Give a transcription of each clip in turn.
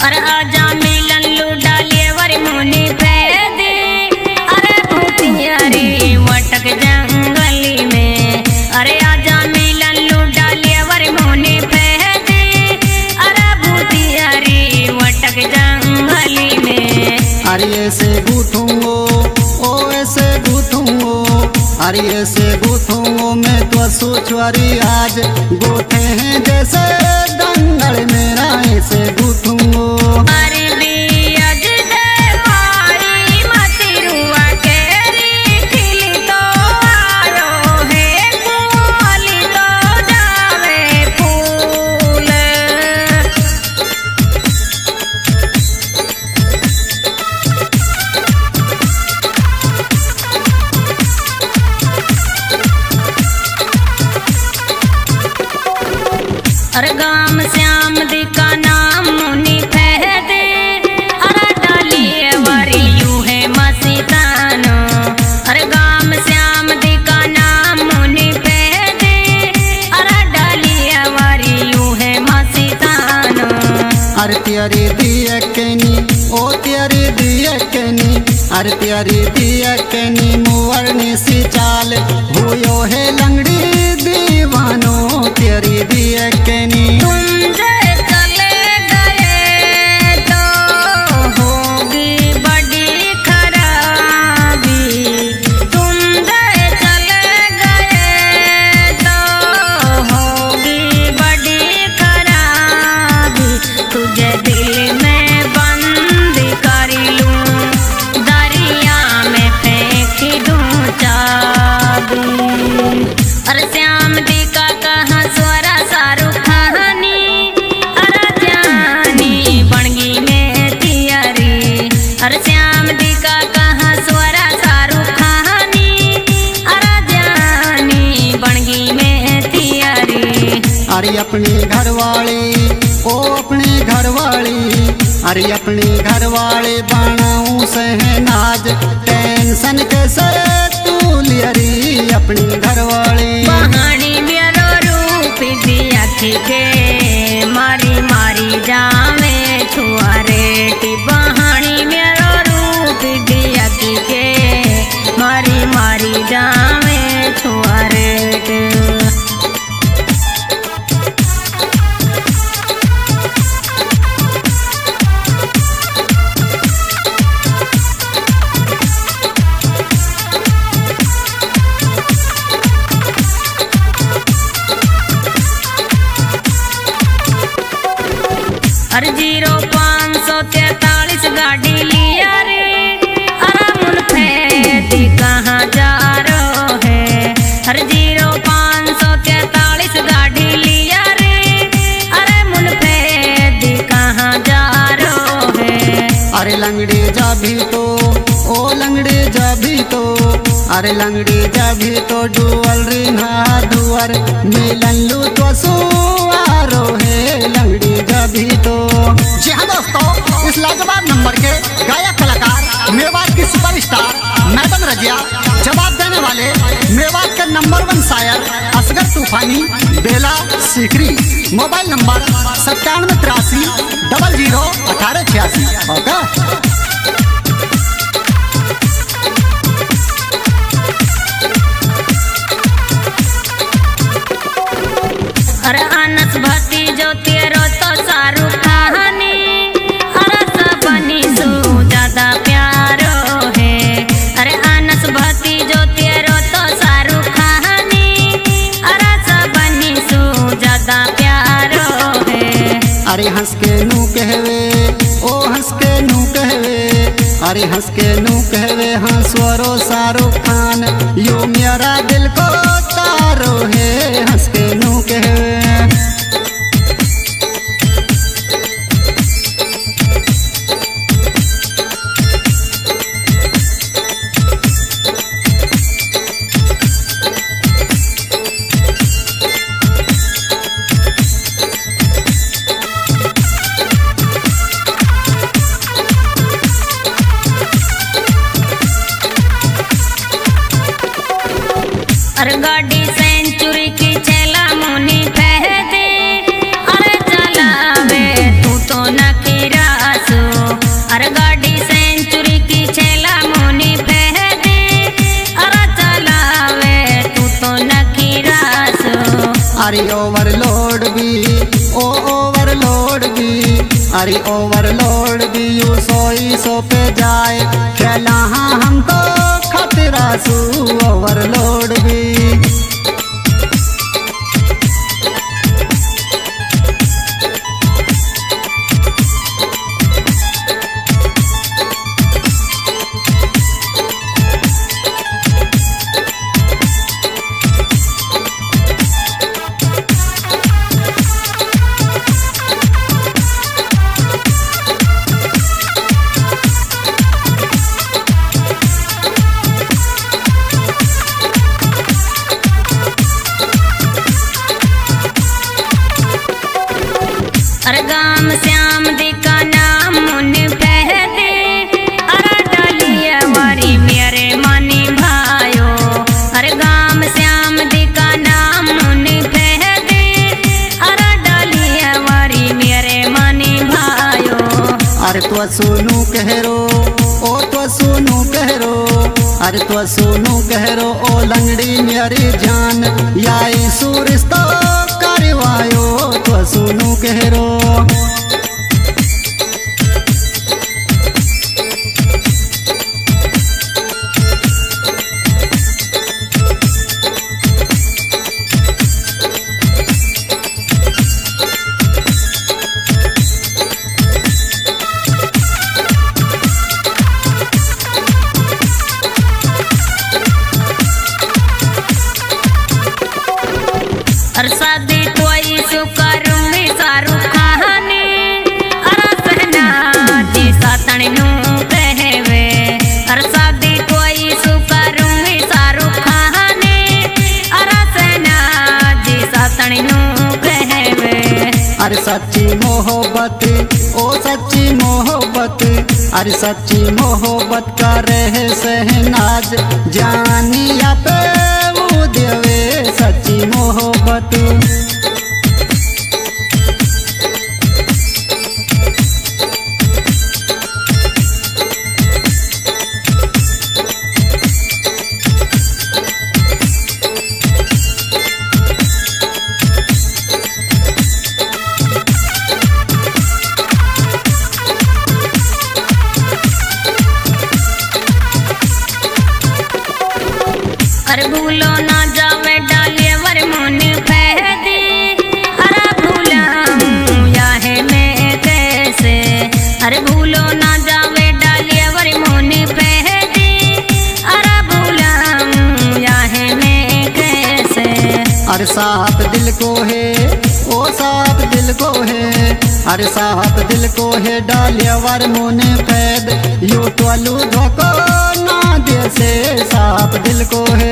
अरे आजा मिलन लूटा लेवर मुनि पैदे अरे भूतिया रे वटक जंगली में। अरे आजा मिलन लूटा लेवर मुनि पैदे अरे भूतिया रे वटक जंगली में। अरे ऐसे गूथूंगो ओ ऐसे गूथूंगो अरे ऐसे गूथूंगो मैं तो सोचवारी आज गोथे हैं जैसे दंगल मेरा ऐसे गूथूंगो। अरे बियाज दे मारी मती रुआ केरी खिली तो आयो है कुआली तो जावे फूल। अरे गाम श्याम दी का नाम मुनि फहदे अरे डालिए वरी यूं है मसीतानो। अरे गाम श्याम दी का नाम मुनि फहदे अरे डालिए वरी यूं है मसीतानो। अरे प्यारी दिया केनी ओ प्यारी दिया केनी अरे प्यारी दिया केनी मुवरनी सी चाल हुयो है लंगड़ी दीवानो प्यारी दिया केनी। तुम जे चले गए तो होगी बड़ी खराबी। तुम जे चले गए तो होगी बड़ी खराबी। तुझे दिल में बंद कर लूं दरिया में फेंक दूं चाबी। अरे श्याम दी का कहाँ स्वरा शाहरुख खानी अरे जानी बनगी में तियारी। अरे श्याम दी का कहाँ स्वरा शाहरुख खानी अरे जानी बनगी में तियारी। अरे अपनी घरवाली ओ अपनी घरवाली अरे अपनी घरवाली बनाऊं सहनाज टेंशन कैसे तू लियरी अपनी घरवाली। बहानी मेरो रूप दिया के मारी मारी जावे छुआरे। बहानी मेरो रूप दिया के मारी मारी जावे छुआरे। अरे 0543 गाड़ी लिया रे अरे मुनफेदी कहाँ जा रो है। अरे 0543 गाड़ी लिया रे अरे मुनफेदी कहाँ जा रो है। अरे लंगड़ी जा भी तो ओ लंगड़ी जा भी तो अरे लंगड़ी जा भी तो डुअल रिन्हा दुअर मिलन लू तो सुआरो है लंगड़ी जा भी तो। जी हाँ दोस्तों, इस लाजवाब नंबर के गायक कलाकार मेवात की सुपरस्टार मैडम रजिया जवाब देने वाले मेवात के नंबर 1 शायर असगर Toofani Bela Sikri. Mobile number 9783 00 1886। Okay. अरे अनस भक्ति जो तेरो तो शाहरुख खानी अरे सबनी सु ज्यादा प्यारो है। अरे अनस भक्ति जो तेरो तो शाहरुख खानी अरे सबनी सु ज्यादा प्यारो है। अरे हंस के नू कहवे ओ हंस के नू कहवे अरे हंस के नू कहवे हाँ स्वरो शाहरुख खान यो मेरा दिल को तारो है हंस के नू कहवे। अरे गाड़ी सेंचुरी की चला भी, अरे ओवरलोड भी यू सोई सो पे जाए खेला हम तो खतरा सू ओवरलोड भी। अरे गाम श्याम दी का नाम मुन पहदे, अरे डलिया वारी मेरे मनी भायो। अरे गाम श्याम दी का नाम मुन पहदे, अरे डलिया वारी मेरे मनी भायो। अरे तो सोनू कहरो ओ तो सोनू कहरो, अरे तो सोनू कहरो ओ लंगड़ी मेरी जान याई सुरिश्ता करवायो तो सोनू कहरो। अरे शादी कोई सु करूंगी शाहरुख खाने, अरे सहना जी सातन नू कहवे। अरे शादी कोई सु करूंगी शाहरुख खाने, अरे सहना जी सातन नू कहवे। अरे सच्ची मोहब्बत ओ सच्ची मोहब्बत, अरे सच्ची मोहब्बत का रहे सहनाज जानिया पे वो देवे सच्ची मोहब्बत। अरे भूलो ना जावे डालिए वर मुन पहदी, अरे भूला या है मैं कैसे। अरे भूलो ना जावे डालिए वर मुन पहदी, अरे भूला या है मैं कैसे। अरे साहब दिल को है ओ साहब दिल को है, अरे साहब दिल को है डालिया वर मुन पैद यू टोलू धोको ना दे से साहब दिल को है।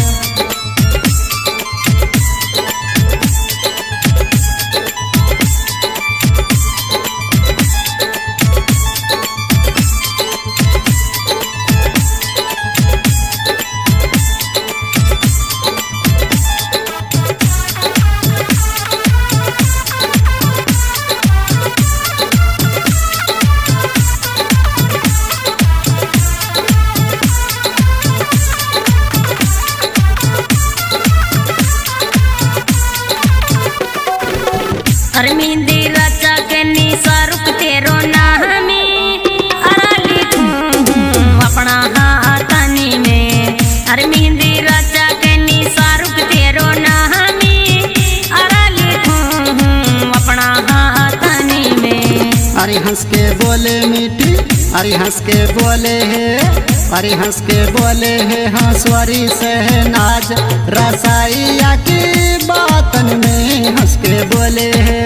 अरे मेहंदी रचा के नी शाहरुख तेरो नामी, अरे लिखूं अपना हाथनी में। अरे मेहंदी रचा के नी शाहरुख तेरो नामी, अरे लिखूं अपना हाथनी में। अरे हंस के बोले मीठी, अरे हंस के बोले है, अरे हंस के बोले है हंसवारी सहनाज रसाइया की बातन में हंस के बोले है।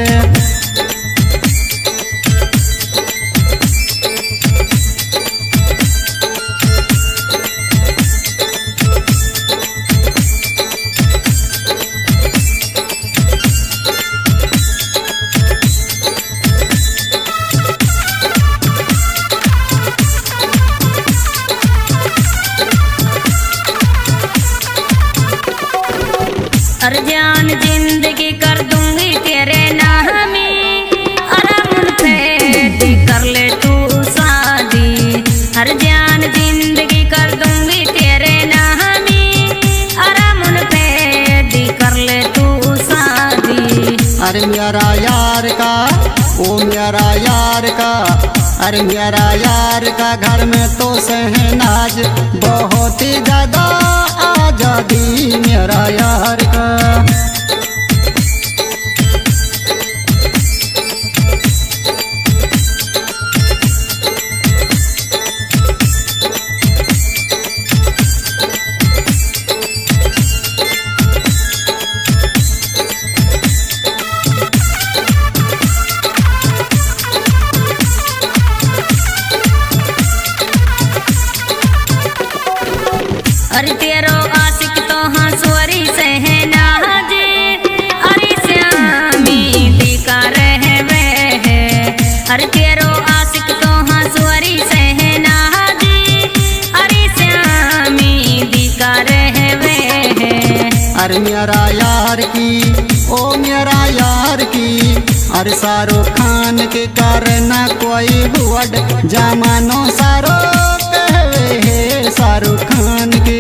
अरे जान जिंदगी कर दूंगी तेरे नामी, अरे मुनफेद कर ले तू शादी। अरे जान जिंदगी कर दूंगी तेरे नामी, अरे मुनफेद कर ले तू शादी। अरे मेरा यार का ओ मेरा यार का, अरे मेरा यार का घर में तो शहनाज बहुत ही ज्यादा आजादी मेरा यार का। अरे तेरो आशिक तो हंसुअरी शहनाजी, अरे श्यामी दिका रहवे है। अरे तेरो आशिक तो हंसुअरी शहनाजी, अरे श्यामी दिका रहवे है। अरे मेरा यार की, ओ मेरा यार की, अरे शाहरुख खान के कारण कोई बुअड जमानो सारो कहवे है शाहरुख खान की।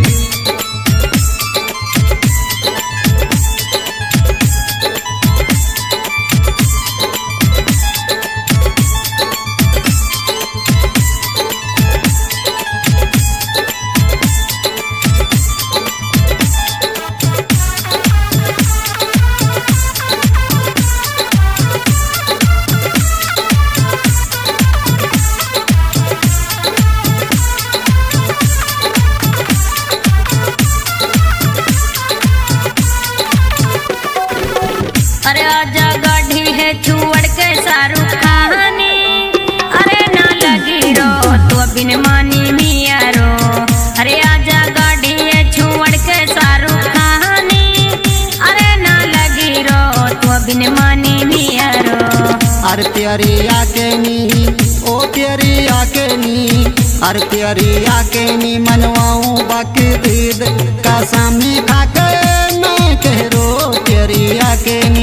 अरे आजा गाढ़ी है छुअड़ के शाहरुख खानी, अरे ना लगी रो तो बिन मानी मिया रो। अरे आजा गाढ़ी है छुअड़ के शाहरुख खानी, अरे ना लगी रो तो बिन मानी मिया रो। अरे प्यारी आके नी, ओ प्यारी आके नी, अरे प्यारी आके नी मनवाऊं बकरीद का सामने खाके मैं कह रो प्यारी आके नी।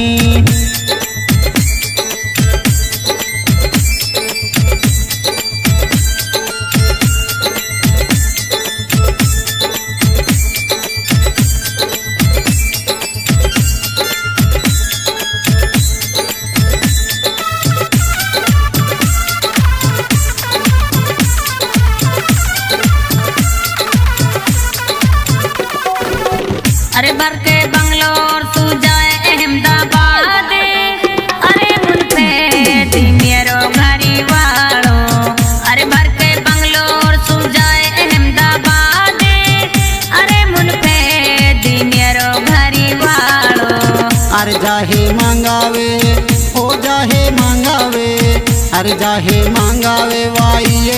अरे भर के बंगलोर तू जाए अहमदाबाद, अरे मुन पे दी मेरो घरी वालो। अरे भर के बंगलोर तू जाए अहमदाबाद, अरे मुन पे दी मेरो घरी वालो। अरे जाहे मांगावे, ओ जाहे मांगावे, अरे जाहे मांगावे वाई ये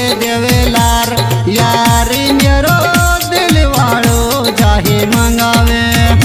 देवेलार यारी मेरो दिल वालो जाहे मांगावे।